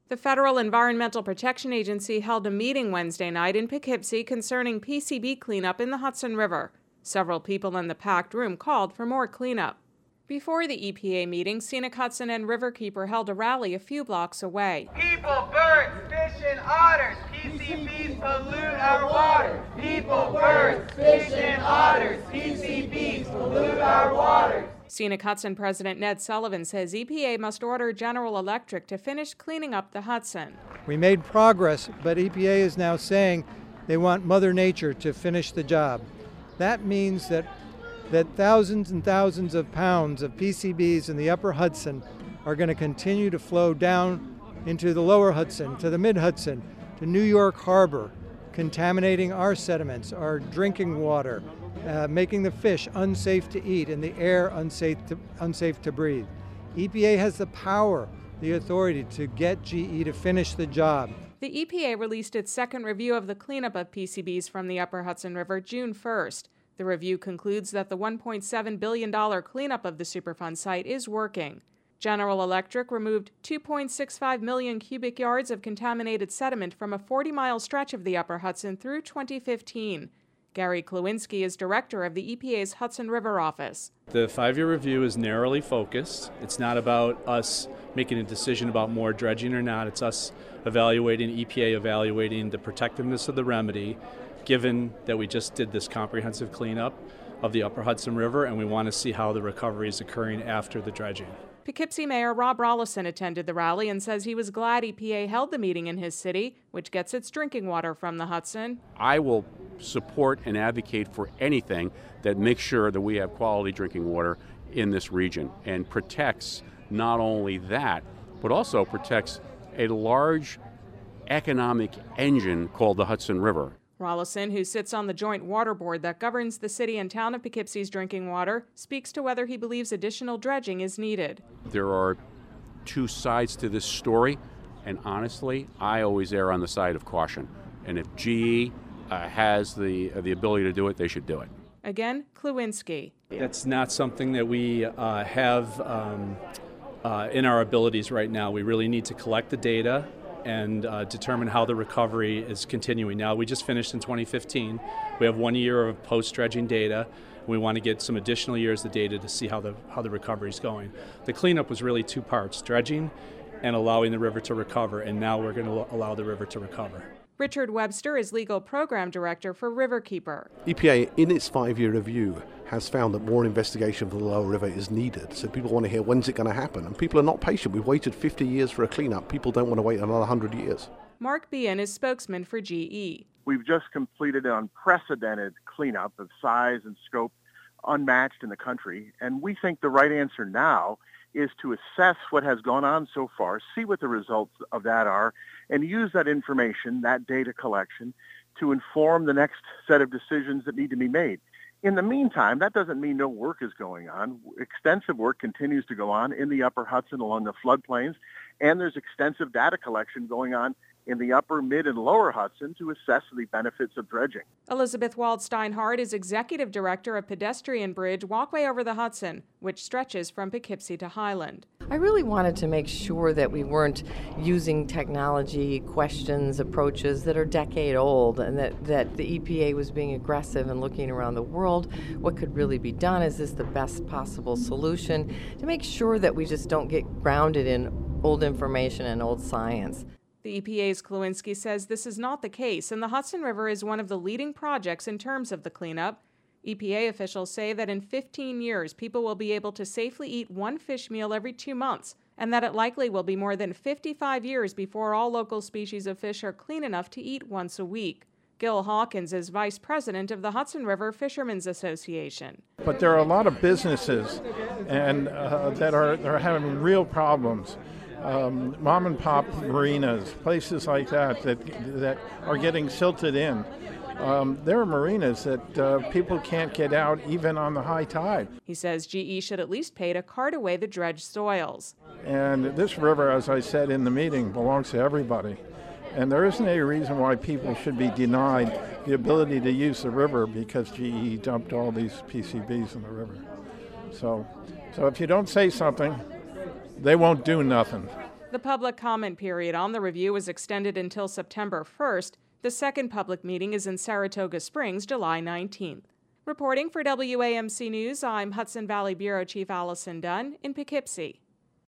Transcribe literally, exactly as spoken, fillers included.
The Federal Environmental Protection Agency held a meeting Wednesday night in Poughkeepsie concerning P C B cleanup in the Hudson River. Several people in the packed room called for more cleanup. Before the E P A meeting, Scenic Hudson and Riverkeeper held a rally a few blocks away. People, birds, fish, and otters. P C Bs pollute our water. People, birds, fish, and otters. P C Bs pollute our water. Scenic Hudson President Ned Sullivan says E P A must order General Electric to finish cleaning up the Hudson. We made progress, but E P A is now saying they want Mother Nature to finish the job. That means that that thousands and thousands of pounds of P C Bs in the upper Hudson are going to continue to flow down into the lower Hudson, to the mid-Hudson, to New York Harbor, contaminating our sediments, our drinking water, uh, making the fish unsafe to eat and the air unsafe to, unsafe to breathe. E P A has the power, the authority to get G E to finish the job. The E P A released its second review of the cleanup of P C Bs from the upper Hudson River June first. The review concludes that the one point seven billion dollars cleanup of the Superfund site is working. General Electric removed two point six five million cubic yards of contaminated sediment from a forty mile stretch of the upper Hudson through twenty fifteen. Gary Klawinski is director of the E P A's Hudson River office. The five-year review is narrowly focused. It's not about us making a decision about more dredging or not. It's us evaluating, E P A evaluating the protectiveness of the remedy, given that we just did this comprehensive cleanup of the upper Hudson River, and we want to see how the recovery is occurring after the dredging. Poughkeepsie Mayor Rob Rolison attended the rally and says he was glad E P A held the meeting in his city, which gets its drinking water from the Hudson. I will support and advocate for anything that makes sure that we have quality drinking water in this region and protects not only that, but also protects a large economic engine called the Hudson River. Rolison, who sits on the joint water board that governs the city and town of Poughkeepsie's drinking water, speaks to whether he believes additional dredging is needed. There are two sides to this story, and honestly, I always err on the side of caution. And if G E uh, has the uh, the ability to do it, they should do it. Again, Klawinski. That's not something that we uh, have um, uh, in our abilities right now. We really need to collect the data and uh, determine how the recovery is continuing. Now, we just finished in twenty fifteen. We have one year of post-dredging data. We want to get some additional years of data to see how the how the recovery is going. The cleanup was really two parts, dredging and allowing the river to recover, and now we're going to allow the river to recover. Richard Webster is Legal Program Director for Riverkeeper. E P A, in its five-year review, has found that more investigation for the lower river is needed. So people want to hear, when's it going to happen? And people are not patient. We've waited fifty years for a cleanup. People don't want to wait another one hundred years. Mark Behan is spokesman for G E. We've just completed an unprecedented cleanup of size and scope unmatched in the country. And we think the right answer now is to assess what has gone on so far, see what the results of that are, and use that information, that data collection, to inform the next set of decisions that need to be made. In the meantime, that doesn't mean no work is going on. Extensive work continues to go on in the upper Hudson along the floodplains, and there's extensive data collection going on in the upper, mid, and lower Hudson to assess the benefits of dredging. Elizabeth Waldstein-Hart is Executive Director of Pedestrian Bridge Walkway Over the Hudson, which stretches from Poughkeepsie to Highland. I really wanted to make sure that we weren't using technology questions, approaches that are decade old, and that, that the E P A was being aggressive and looking around the world. What could really be done? Is this the best possible solution? To make sure that we just don't get grounded in old information and old science. The E P A's Klawinski says this is not the case, and the Hudson River is one of the leading projects in terms of the cleanup. E P A officials say that in fifteen years, people will be able to safely eat one fish meal every two months, and that it likely will be more than fifty-five years before all local species of fish are clean enough to eat once a week. Gil Hawkins is vice president of the Hudson River Fishermen's Association. But there are a lot of businesses and uh, that are, that are having real problems. Um, mom and pop marinas, places like that that that are getting silted in. Um, there are marinas that uh, people can't get out even on the high tide. He says G E should at least pay to cart away the dredged soils. And this river, as I said in the meeting, belongs to everybody. And there isn't any reason why people should be denied the ability to use the river because G E dumped all these P C Bs in the river. So, so if you don't say something, they won't do nothing. The public comment period on the review was extended until September first. The second public meeting is in Saratoga Springs, July nineteenth. Reporting for W A M C News, I'm Hudson Valley Bureau Chief Allison Dunn in Poughkeepsie.